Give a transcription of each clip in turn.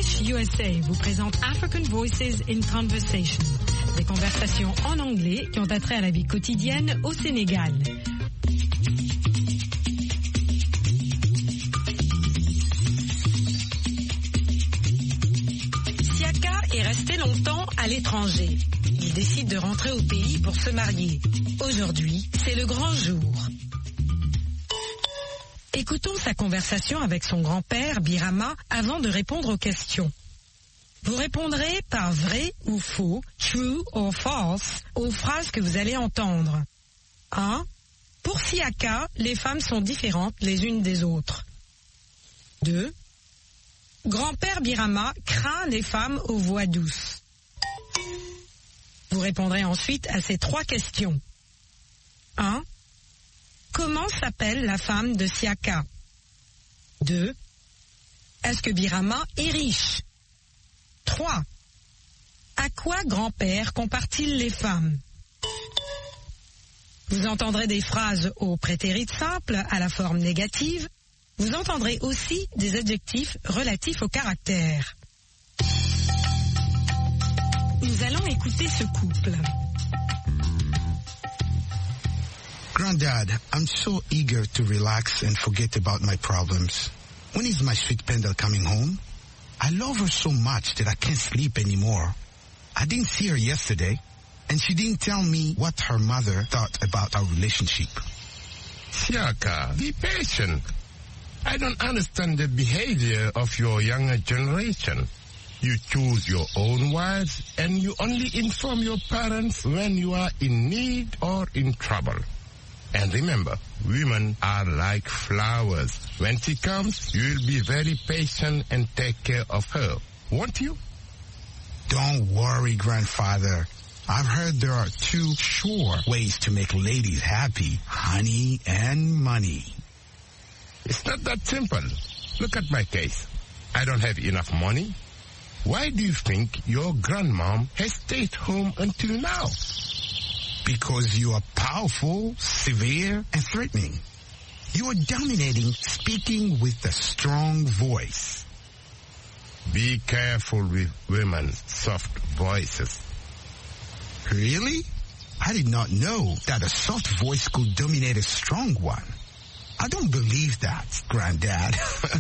English USA vous présente African Voices in Conversation. Des conversations en anglais qui ont attrait à la vie quotidienne au Sénégal. Siaka est resté longtemps à l'étranger. Il décide de rentrer au pays pour se marier. Aujourd'hui, c'est le grand jour. Écoutons sa conversation avec son grand-père, Birama, avant de répondre aux questions. Vous répondrez par vrai ou faux, true or false, aux phrases que vous allez entendre. 1. Pour Siaka, les femmes sont différentes les unes des autres. 2. Grand-père Birama craint les femmes aux voix douces. Vous répondrez ensuite à ces 3 questions. 1. Comment s'appelle la femme de Siaka? 2. Est-ce que Birama est riche? 3. À quoi grand-père compare-t-il les femmes? Vous entendrez des phrases au prétérit simple à la forme négative. Vous entendrez aussi des adjectifs relatifs au caractère. Nous allons écouter ce couple. Granddad, I'm so eager to relax and forget about my problems. When is my sweet Pendle coming home? I love her so much that I can't sleep anymore. I didn't see her yesterday, and she didn't tell me what her mother thought about our relationship. Siaka, be patient. I don't understand the behavior of your younger generation. You choose your own wives, and you only inform your parents when you are in need or in trouble. And remember, women are like flowers. When she comes, you will be very patient and take care of her, won't you? Don't worry, grandfather. I've heard there are 2 sure ways to make ladies happy: honey and money. It's not that simple. Look at my case. I don't have enough money. Why do you think your grandmom has stayed home until now? Because you are powerful, severe, and threatening. You are dominating, speaking with a strong voice. Be careful with women's soft voices. Really? I did not know that a soft voice could dominate a strong one. I don't believe that, Granddad.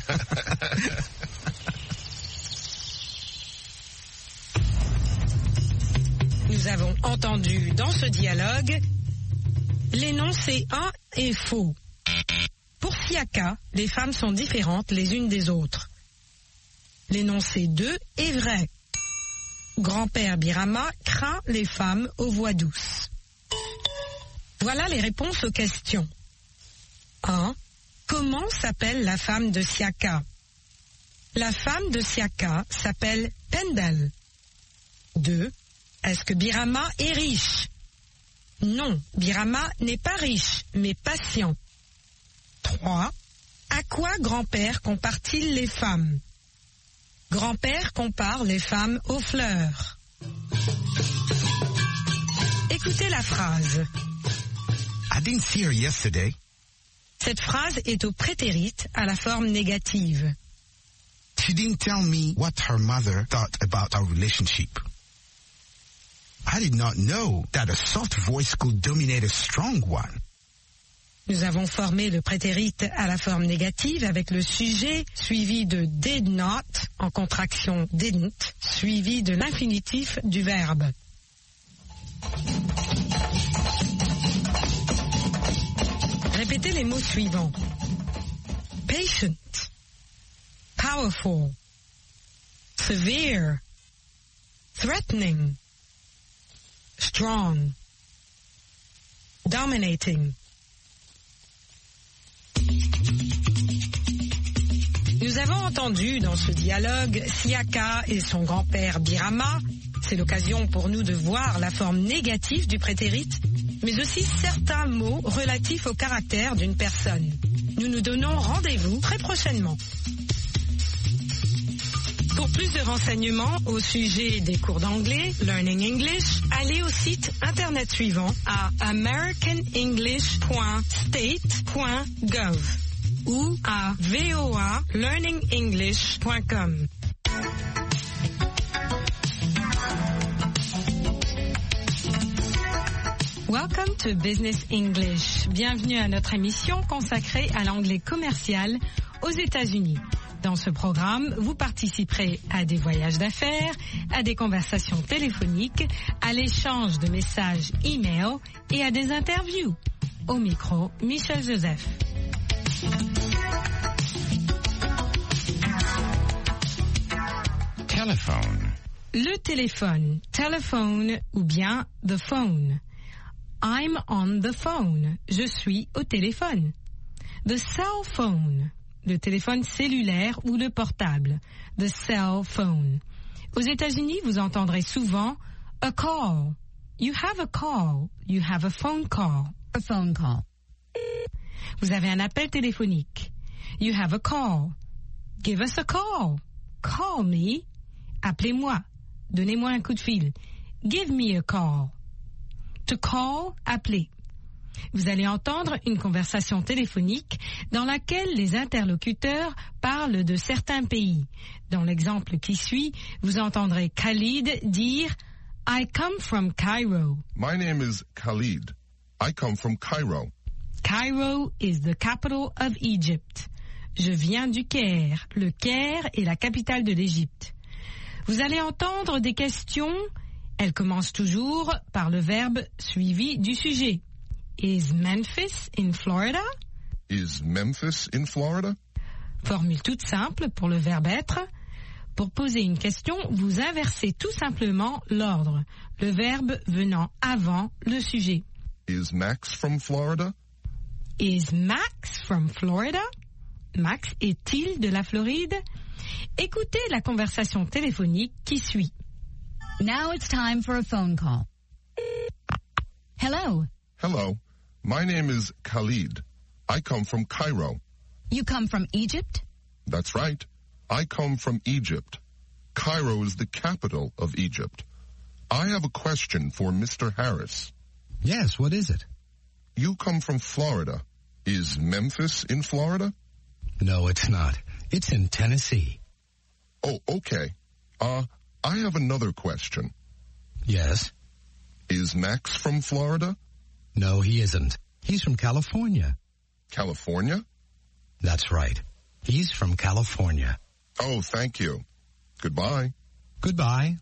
Nous avons entendu dans ce dialogue l'énoncé 1 est faux. Pour Siaka, les femmes sont différentes les unes des autres. L'énoncé 2 est vrai. Grand-père Birama craint les femmes aux voix douces. Voilà les réponses aux questions. 1. Comment s'appelle la femme de Siaka? La femme de Siaka s'appelle Pendle. 2. Est-ce que Birama est riche? Non, Birama n'est pas riche, mais patient. 3. À quoi grand-père compare-t-il les femmes? Grand-père compare les femmes aux fleurs. Écoutez la phrase. I didn't see her yesterday. Cette phrase est au prétérit à la forme négative. She didn't tell me what her mother thought about our relationship. I did not know that a soft voice could dominate a strong one. Nous avons formé le prétérit à la forme négative avec le sujet suivi de did not, en contraction didn't, suivi de l'infinitif du verbe. Répétez les mots suivants. Patient, powerful, severe, threatening, strong, dominating. Nous avons entendu dans ce dialogue Siaka et son grand-père Birama. C'est l'occasion pour nous de voir la forme négative du prétérit, mais aussi certains mots relatifs au caractère d'une personne. Nous nous donnons rendez-vous très prochainement. Pour plus de renseignements au sujet des cours d'anglais, Learning English, allez au site internet suivant à americanenglish.state.gov ou à voalearningenglish.com. Welcome to Business English. Bienvenue à notre émission consacrée à l'anglais commercial aux États-Unis. Dans ce programme, vous participerez à des voyages d'affaires, à des conversations téléphoniques, à l'échange de messages e-mail et à des interviews. Au micro, Michel Joseph. Telephone. Le téléphone, telephone ou bien the phone. I'm on the phone. Je suis au téléphone. The cell phone. Le téléphone cellulaire ou le portable. The cell phone. Aux États-Unis, vous entendrez souvent a call. You have a call. You have a phone call. A phone call. Vous avez un appel téléphonique. You have a call. Give us a call. Call me. Appelez-moi. Donnez-moi un coup de fil. Give me a call. To call, appeler. Vous allez entendre une conversation téléphonique dans laquelle les interlocuteurs parlent de certains pays. Dans l'exemple qui suit, vous entendrez Khalid dire « I come from Cairo ». My name is Khalid. I come from Cairo. Cairo is the capital of Egypt. Je viens du Caire. Le Caire est la capitale de l'Égypte. Vous allez entendre des questions. Elles commencent toujours par le verbe suivi du sujet. Is Memphis in Florida? Is Memphis in Florida? Formule toute simple pour le verbe être. Pour poser une question, vous inversez tout simplement l'ordre, le verbe venant avant le sujet. Is Max from Florida? Is Max from Florida? Max est-il de la Floride? Écoutez la conversation téléphonique qui suit. Now it's time for a phone call. Hello. Hello. My name is Khalid. I come from Cairo. You come from Egypt? That's right. I come from Egypt. Cairo is the capital of Egypt. I have a question for Mr. Harris. Yes, what is it? You come from Florida. Is Memphis in Florida? No, it's not. It's in Tennessee. Oh, okay. I have another question. Yes? Is Max from Florida? No, he isn't. He's from California. California? That's right. He's from California. Oh, thank you. Goodbye. Goodbye.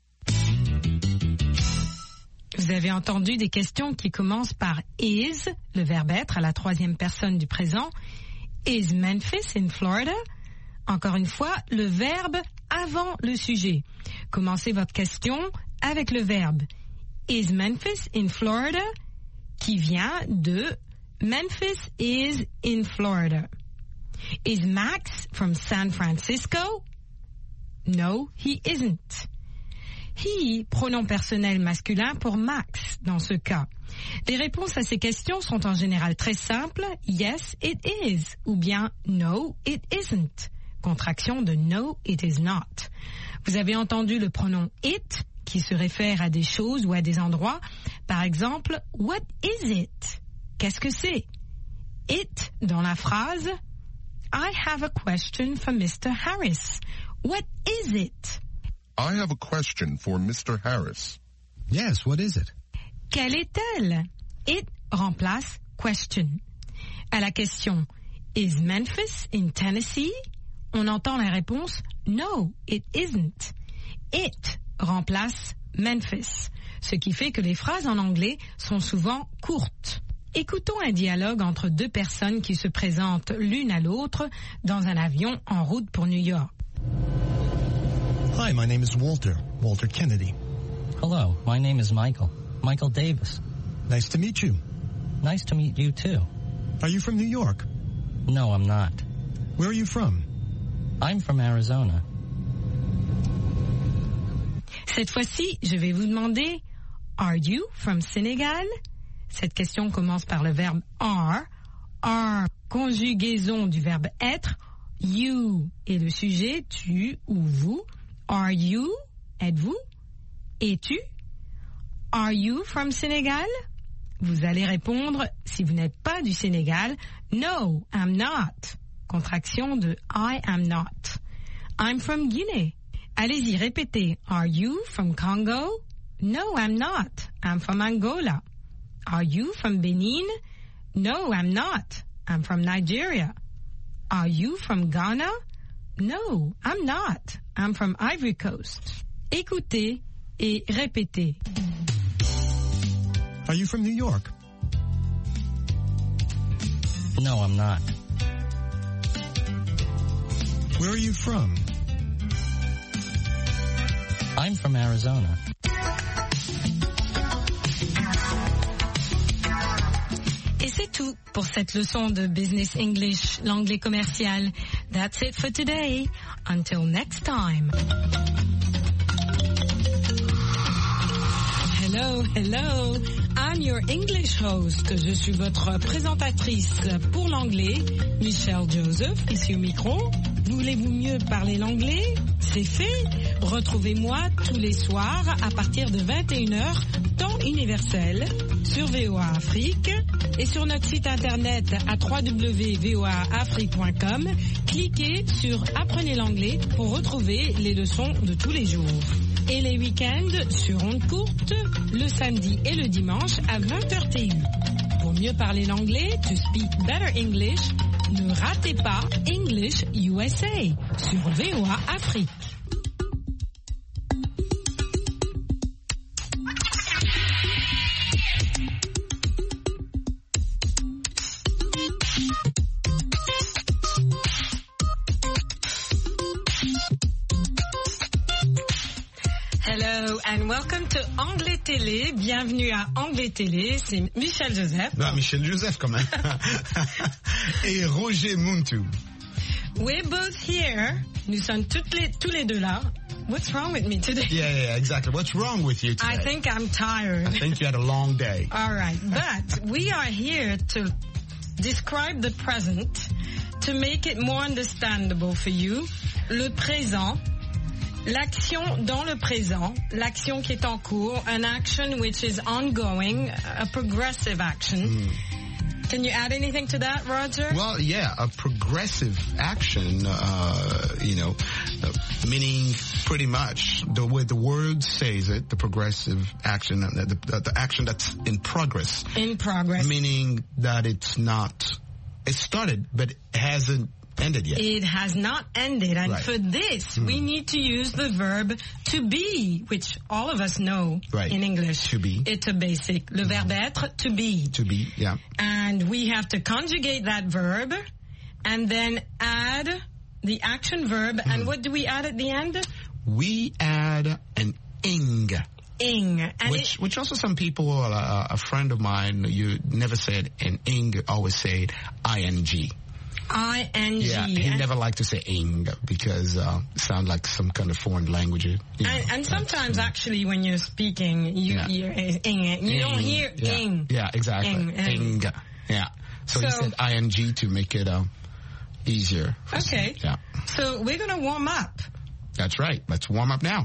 Vous avez entendu des questions qui commencent par is, le verbe être à la troisième personne du présent. Is Memphis in Florida? Encore une fois, le verbe avant le sujet. Commencez votre question avec le verbe Is Memphis in Florida? Qui vient de Memphis is in Florida. Is Max from San Francisco? No, he isn't. He, pronom personnel masculin pour Max dans ce cas. Les réponses à ces questions sont en général très simples. Yes, it is. Ou bien no, it isn't. Contraction de no, it is not. Vous avez entendu le pronom it qui se réfère à des choses ou à des endroits. Par exemple, what is it? Qu'est-ce que c'est? It dans la phrase I have a question for Mr. Harris. What is it? I have a question for Mr. Harris. Yes, what is it? Quelle est-elle? It remplace question. À la question Is Memphis in Tennessee? On entend la réponse No, it isn't. It remplace Memphis, ce qui fait que les phrases en anglais sont souvent courtes. Écoutons un dialogue entre deux personnes qui se présentent l'une à l'autre dans un avion en route pour New York. Hi, my name is Walter Kennedy. Hello, my name is Michael Davis. Nice to meet you. Nice to meet you too. Are you from New York? No, I'm not. Where are you from? I'm from Arizona. Cette fois-ci, je vais vous demander Are you from Senegal? Cette question commence par le verbe are. Are, conjugaison du verbe être. You est le sujet, tu ou vous. Are you? Êtes-vous? Es-tu? Are you from Senegal? Vous allez répondre, si vous n'êtes pas du Sénégal, No, I'm not. Contraction de I am not. I'm from Guinea. Allez-y, répétez. Are you from Congo? No, I'm not. I'm from Angola. Are you from Benin? No, I'm not. I'm from Nigeria. Are you from Ghana? No, I'm not. I'm from Ivory Coast. Écoutez et répétez. Are you from New York? No, I'm not. Where are you from? I'm from Arizona. Et c'est tout pour cette leçon de Business English, l'anglais commercial. That's it for today. Until next time. Hello, hello. I'm your English host. Je suis votre présentatrice pour l'anglais, Michelle Joseph, ici au micro. Voulez-vous mieux parler l'anglais? C'est fait. Retrouvez-moi tous les soirs à partir de 21h, temps universel, sur VOA Afrique et sur notre site internet à www.voaafrique.com. Cliquez sur Apprenez l'anglais pour retrouver les leçons de tous les jours. Et les week-ends sur ondes courtes, le samedi et le dimanche à 20h TU. Pour mieux parler l'anglais, to speak better English, ne ratez pas English USA sur VOA Afrique. Hello and welcome to Anglais Télé. Bienvenue à Anglais Télé. C'est Michel Joseph. Non, Michel Joseph quand même. Et Roger Muntu. We're both here. Nous sommes tous les deux là. What's wrong with me today? Yeah, exactly. What's wrong with you today? I think I'm tired. I think you had a long day. All right, but we are here to describe the present, to make it more understandable for you. Le présent. L'action dans le présent, l'action qui est en cours, an action which is ongoing, a progressive action. Can you add anything to that, Roger? Well, yeah, a progressive action, meaning pretty much the way the word says it, the progressive action, the action that's in progress. In progress. Meaning that it started, but it hasn't ended yet. It has not ended, and Right. for this, we need to use the verb to be, which all of us know Right. in English. To be. It's a basic. Le verbe être, to be. To be, yeah. And we have to conjugate that verb, and then add the action verb. And what do we add at the end? We add an ing. Ing. And Which also some people, a friend of mine, you never said an ing, always said ing. I-N-G. Yeah, he never liked to say ing because it sounds like some kind of foreign language. And sometimes actually when you're speaking, you hear ing. You don't hear ing. Yeah, exactly. Ing. Yeah. So he said ing to make it easier. Okay. Yeah. So we're going to warm up. That's right. Let's warm up now.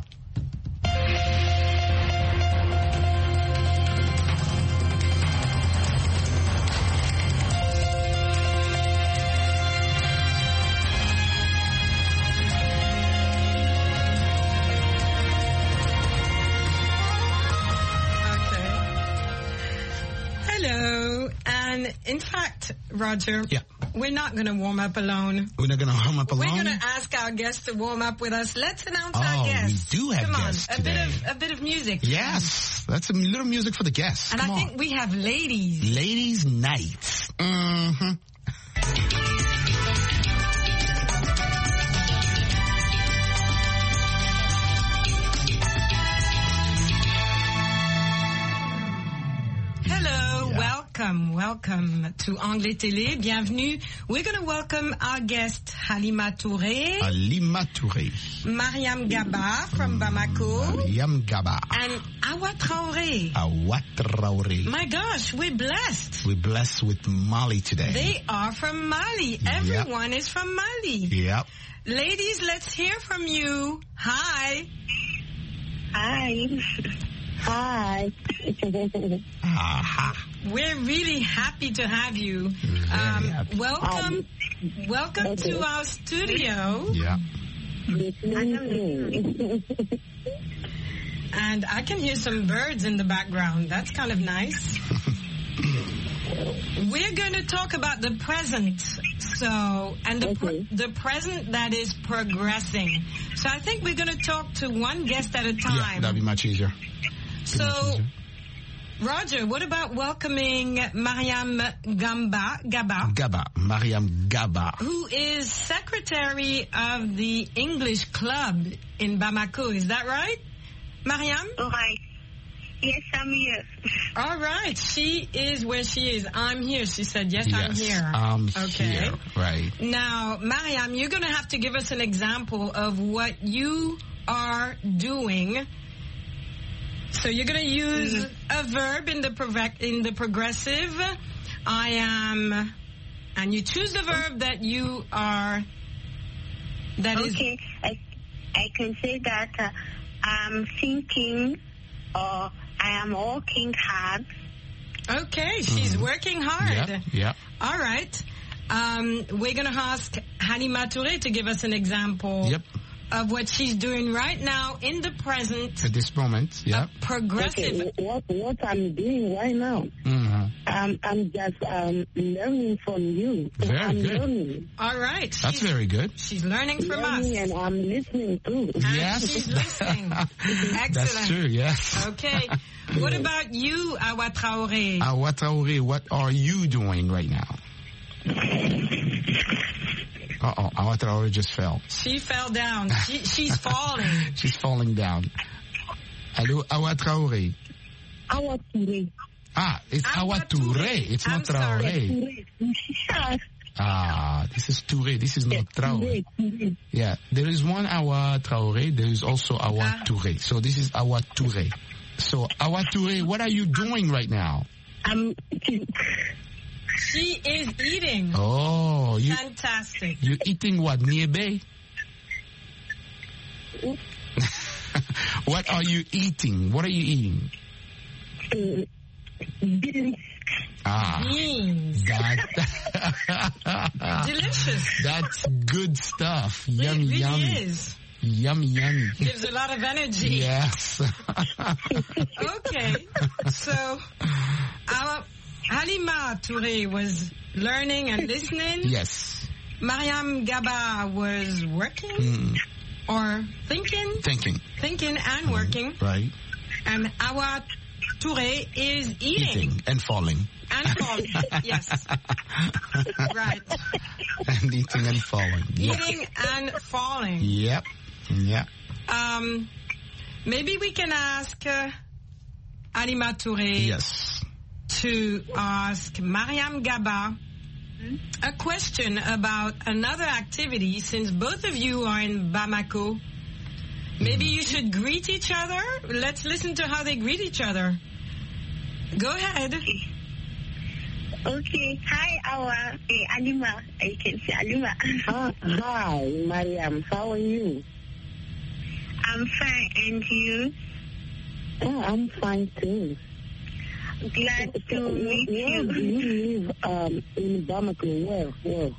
Hello. And in fact, Roger, we're not going to warm up alone. We're not going to warm up alone? We're going to ask our guests to warm up with us. Let's announce our guests. We do have Come guests on, today. a bit of music. Yes, that's a little music for the guests. And Come I on. think we have ladies. Ladies' night. Mm-hmm. Hello, welcome to Anglais Télé. Bienvenue. We're going to welcome our guest Halima Touré. Halima Touré. Mariam Gaba from Bamako. Mariam Gaba. And Awa Traoré. Awa Traoré. My gosh, we're blessed. We're blessed with Mali today. They are from Mali. Everyone is from Mali. Yep. Ladies, let's hear from you. Hi. Hi. Hi. Aha. We're really happy to have you. Welcome to our studio. Yeah. And I can hear some birds in the background. That's kind of nice. We're going to talk about the present. The present that is progressing. So I think we're going to talk to one guest at a time. Yeah, that'd be much easier. So, Roger, what about welcoming Mariam Mariam Gaba. who is secretary of the English Club in Bamako. Is that right, Mariam? All right. Yes, I'm here. All right. She is where she is. I'm here. She said, yes, I'm here. Here. Right. Now, Mariam, you're going to have to give us an example of what you are doing. So you're going to use a verb in the progressive. I am, and you choose the verb that you are. Okay, I can say that I'm thinking, or I am working hard. Okay, she's working hard. Yeah. All right. We're going to ask Halima Touré to give us an example. Of what she's doing right now in the present. At this moment, progressive. Okay, what I'm doing right now, I'm just learning from you. Very good. Learning. All right. That's very good. She's learning from us. And I'm listening too. And she's listening. Excellent. That's true, yes. Okay. What about you, Awa Traoré? Awa Traoré, what are you doing right now? Awa Traoré just fell. She fell down. She's falling. She's falling down. Hello, Awa Traoré. Awa Touré. It's Awa Touré. It's not Traoré. This is Touré. This is not Traoré. Yeah, there is one Awa Traoré. There is also Awa Touré. So this is Awa Touré. So Awa Touré, what are you doing right now? She is eating. Oh, fantastic. You're eating what? Niébé? What are you eating? What are you eating? Beans. Beans. Delicious. That's good stuff. Yummy, it really yummy. Is. Yummy, yummy. Gives a lot of energy. Yes. Okay. So, our Halima Touré was learning and listening. Yes. Mariam Gaba was working or thinking. Thinking and working. Right. And Awa Touré is eating. And falling. And falling. Yes. Right. And eating and falling. Eating and falling. Yep. Yeah. Maybe we can ask Halima Touré. Yes. To ask Mariam Gaba a question about another activity, since both of you are in Bamako. Maybe you should greet each other. Let's listen to how they greet each other. Go ahead. Okay. Hi, Awa. Halima. I can say Halima. Hi, Mariam. How are you? I'm fine. And you? Oh, I'm fine too. Glad to meet you. Where do you live in Bamako? Where?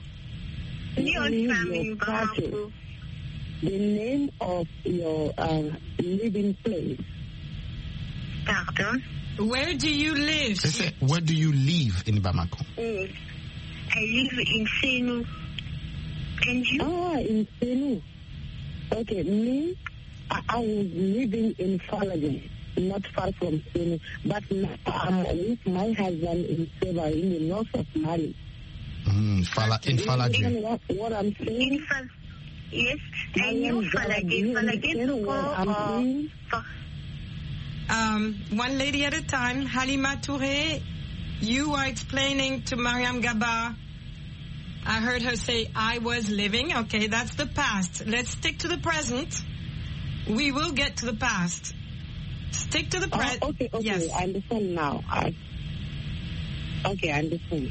In Bamako. The name of your living place. Pardon? Where do you live? Where do you live in Bamako? I live in Senu. And you? In Senu. Okay, me, I was living in Falagé. Not far from Senu, but I'm with my husband in Seva, in the north of Mali. In Falagé. What I'm saying? Yes, I knew Falagé. One lady at a time. Halima Touré, you are explaining to Mariam Gaba. I heard her say, I was living. Okay, that's the past. Let's stick to the present. We will get to the past. Stick to the present. Okay, yes. I understand now. Okay, I understand.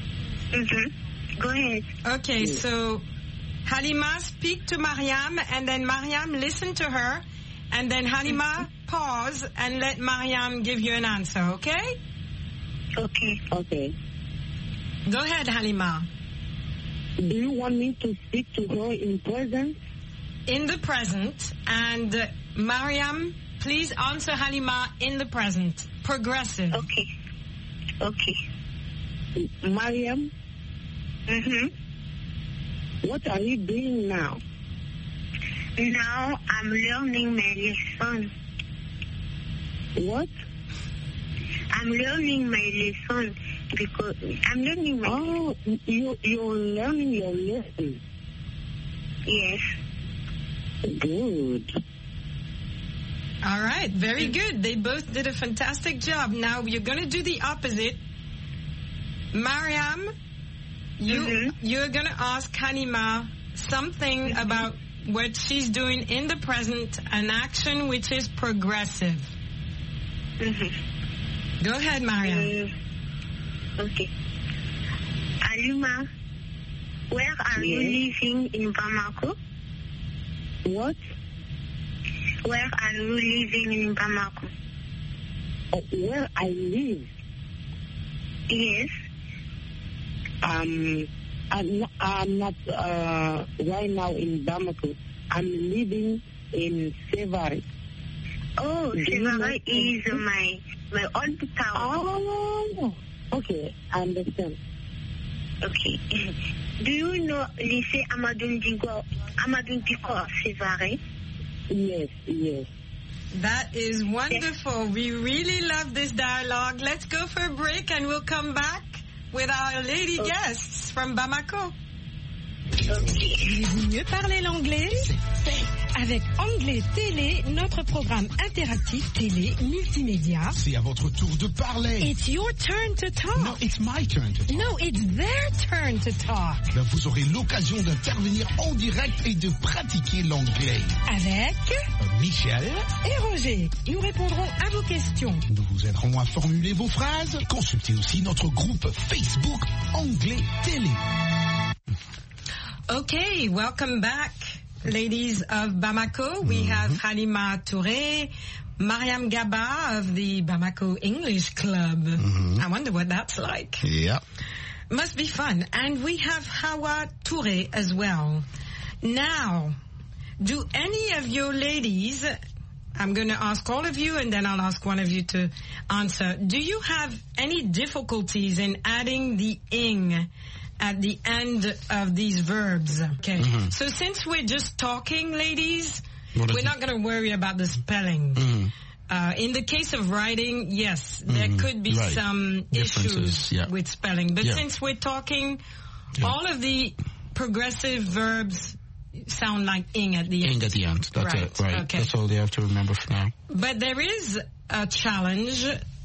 Go ahead. Okay, so Halima, speak to Mariam, and then Mariam, listen to her, and then Halima, pause, and let Mariam give you an answer, okay? Okay. Go ahead, Halima. Do you want me to speak to her in present? In the present, and Mariam, please answer Halima in the present. Progressive. Okay. Mariam, what are you doing now? Now I'm learning my lesson. What? I'm learning my lesson because I'm learning my lesson. You're learning your lesson? Yes. Good. All right, very good. They both did a fantastic job. Now you're going to do the opposite. Mariam, you're going to ask Halima something about what she's doing in the present, an action which is progressive. Go ahead, Mariam. Okay. Halima, where are you living in Bamako? What? Where are you living in Bamako? Where I live? Yes. I'm not right now in Bamako. I'm living in Sevare. Oh, Sevare is my old town. Oh, okay, I understand. Okay. Do you know Lycée Amadou Diko, Sevare? Yes. That is wonderful. We really love this dialogue. Let's go for a break and we'll come back with our lady guests from Bamako. Voulez-vous mieux parler l'anglais? Avec Anglais Télé, notre programme interactif télé multimédia. C'est à votre tour de parler. It's your turn to talk. No, it's my turn to talk. No, it's their turn to talk. Ben, vous aurez l'occasion d'intervenir en direct et de pratiquer l'anglais. Avec Michel et Roger. Nous répondrons à vos questions. Nous vous aiderons à formuler vos phrases. Consultez aussi notre groupe Facebook Anglais Télé. Okay, welcome back, ladies of Bamako. We have Halima Touré, Mariam Gaba of the Bamako English Club. I wonder what that's like. Yeah. Must be fun. And we have Hawa Touré as well. Now, do any of your ladies, I'm going to ask all of you and then I'll ask one of you to answer. Do you have any difficulties in adding the ing at the end of these verbs? Okay. So since we're just talking, ladies, we're not going to worry about the spelling. In the case of writing, yes, there could be some issues with spelling. But since we're talking, all of the progressive verbs sound like ing at the end. Ing at the end. That's it. Right. Okay. That's all they have to remember for now. But there is a challenge.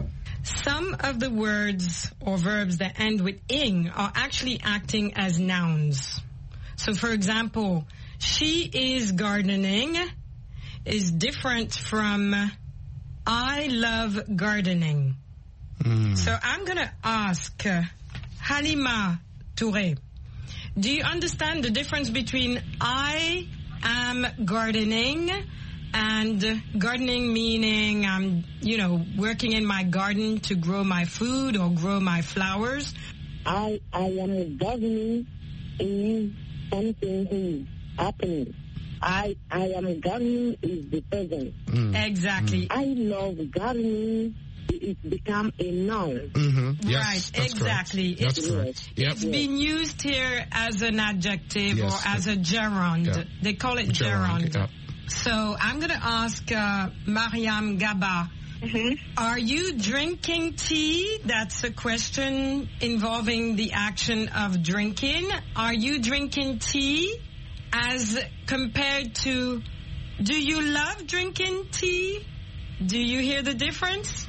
Some of the words or verbs that end with ing are actually acting as nouns. So, for example, she is gardening is different from I love gardening. So I'm going to ask Halima Touré, do you understand the difference between I am gardening and gardening meaning I'm, working in my garden to grow my food or grow my flowers? I am gardening is something happening. I am gardening is the present. Exactly. I love gardening. It become a noun. Yes, right, exactly. That's correct. It's been used here as an adjective or as a gerund. Yeah. They call it gerund. Yeah. So I'm going to ask Mariam Gaba, are you drinking tea? That's a question involving the action of drinking. Are you drinking tea as compared to, do you love drinking tea? Do you hear the difference?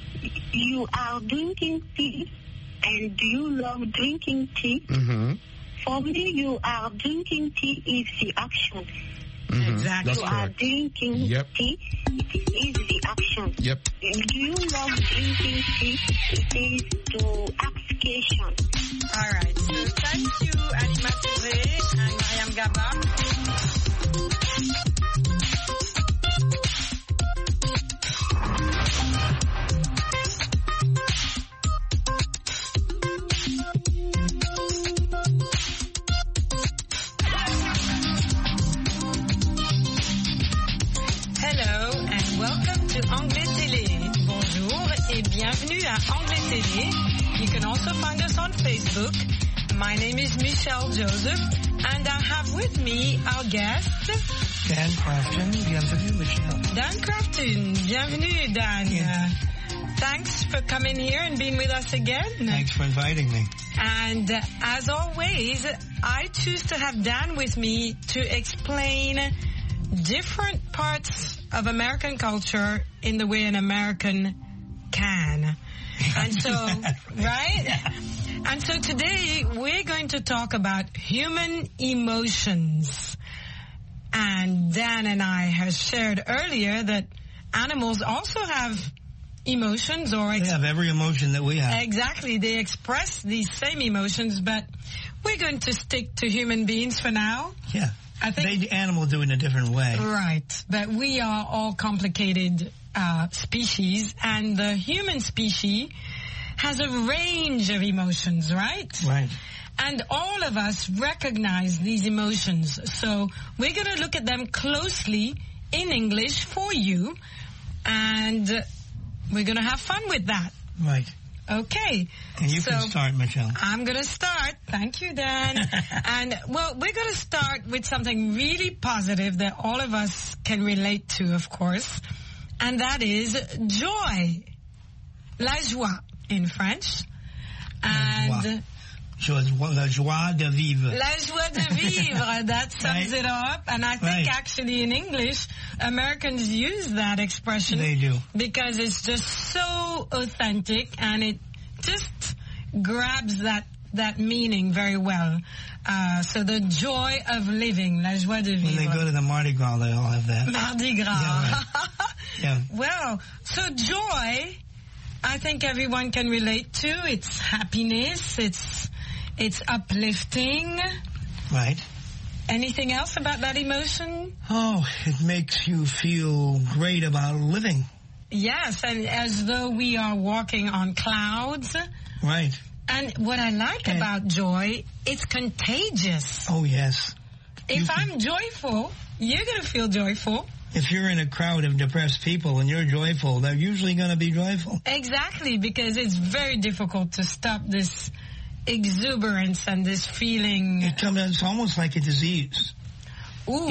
You are drinking tea, and do you love drinking tea? For me, you are drinking tea is the action. Exactly. You are drinking tea, it is the action. Do you love drinking tea? It is the application. All right. So thank you, Halima Touré and Mariam Gaba. Anglais Télé. Bonjour et bienvenue à Anglais Télé. You can also find us on Facebook. My name is Michelle Joseph, and I have with me our guest, Dan Crafton. Bienvenue, Michelle. Dan Crafton. Bienvenue, Dan. Yeah. Thanks for coming here and being with us again. Thanks for inviting me. And as always, I choose to have Dan with me to explain different parts of American culture in the way an American can. And so, right? Yeah. And so today we're going to talk about human emotions. And Dan and I have shared earlier that animals also have emotions, or they have every emotion that we have. Exactly. They express these same emotions, but we're going to stick to human beings for now. Yeah. I think the animal do it in a different way. Right. But we are all complicated species, and the human species has a range of emotions, right? Right. And all of us recognize these emotions. So we're going to look at them closely in English for you, and we're going to have fun with that. Right. Okay. And you can start, Michelle. I'm going to start. Thank you, Dan. And, well, we're going to start with something really positive that all of us can relate to, of course, and that is joy. La joie in French. And la joie de vivre. La joie de vivre, that sums it up. And I think actually in English, Americans use that expression. They do. Because it's just so authentic, and it just grabs that meaning very well. So the joy of living, la joie de vivre. When they go to the Mardi Gras, they all have that. Mardi Gras. Yeah, right. Yeah. Well, so joy, I think everyone can relate to. It's happiness. It's uplifting. Right. Anything else about that emotion? Oh, it makes you feel great about living. Yes, and as though we are walking on clouds. Right. And what I like about joy, it's contagious. Oh, yes. If I'm joyful, you're going to feel joyful. If you're in a crowd of depressed people and you're joyful, they're usually going to be joyful. Exactly, because it's very difficult to stop this exuberance and this feeling. It's almost like a disease. Ooh.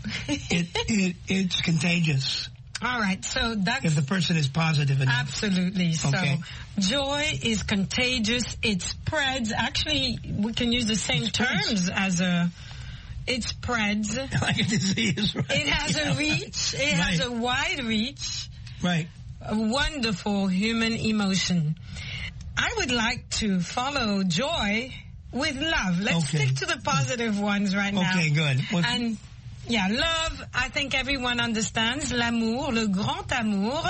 It's contagious. All right, so that's... If the person is positive enough. Absolutely. Okay. So joy is contagious. It spreads. Actually, we can use the same terms as a... It spreads. Like a disease, right? It has a reach. It has a wide reach. Right. A wonderful human emotion. I would like to follow joy with love. Let's stick to the positive ones right now. Okay, good. And yeah, love, I think everyone understands. L'amour, le grand amour,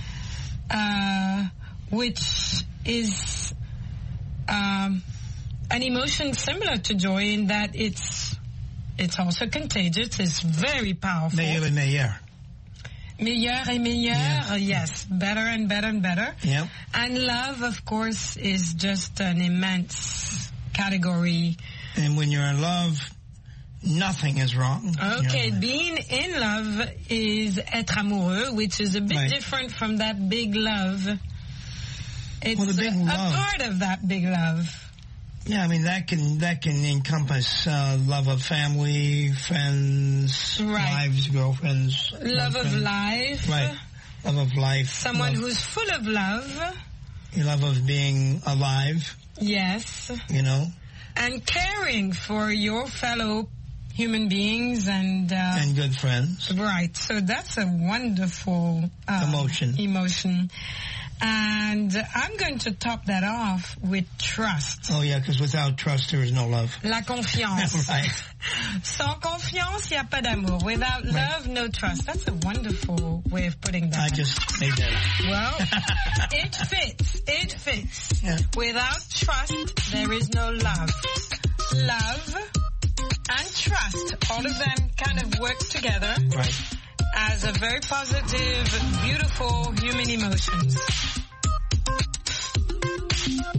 which is an emotion similar to joy in that it's also contagious. It's very powerful. Meilleur et meilleur. Meilleur et meilleur, yes. Better and better and better. Yep. And love, of course, is just an immense category. And when you're in love, nothing is wrong. Okay, being in love is être amoureux, which is a bit different from that big love. It's a part of that big love. Yeah, I mean, that can encompass love of family, friends, wives, girlfriends. Love of life. Right. Love of life. Someone who's full of love. Your love of being alive. Yes. You know. And caring for your fellow human beings and good friends. Right. So that's a wonderful emotion. And I'm going to top that off with trust. Oh, yeah, because without trust, there is no love. La confiance. Right. Sans confiance, il n'y a pas d'amour. Without love, no trust. That's a wonderful way of putting that. I just made that up. Well, it fits. It fits. Yeah. Without trust, there is no love. Love and trust, all of them kind of work together. Right. As a very positive, beautiful human emotions.